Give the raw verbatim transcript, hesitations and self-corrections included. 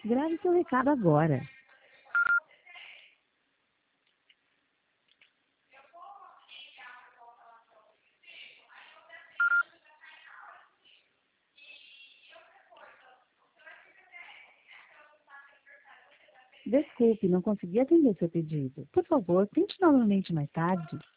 Grave seu recado agora. Desculpe, não consegui atender seu pedido. Por favor, tente novamente mais tarde.